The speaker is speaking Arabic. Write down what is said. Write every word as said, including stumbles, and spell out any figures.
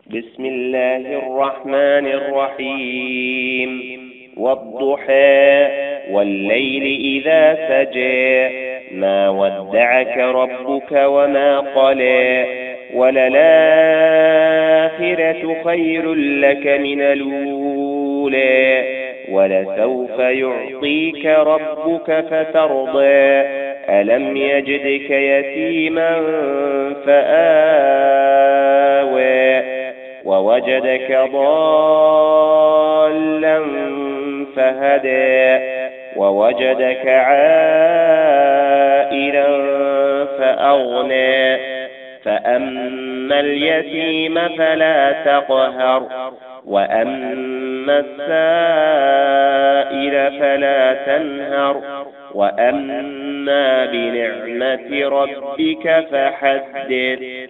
بسم الله الرحمن الرحيم والضحى والليل إذا سجى ما ودعك ربك وما قلى وللآخرة خير لك من الأولى ولسوف يعطيك ربك فترضى ألم يجدك يتيما فآوى ووجدك ضالا فهدى ووجدك عائلا فأغنى فأما اليتيم فلا تقهر وأما السائل فلا تنهر وأما بنعمة ربك فحدث.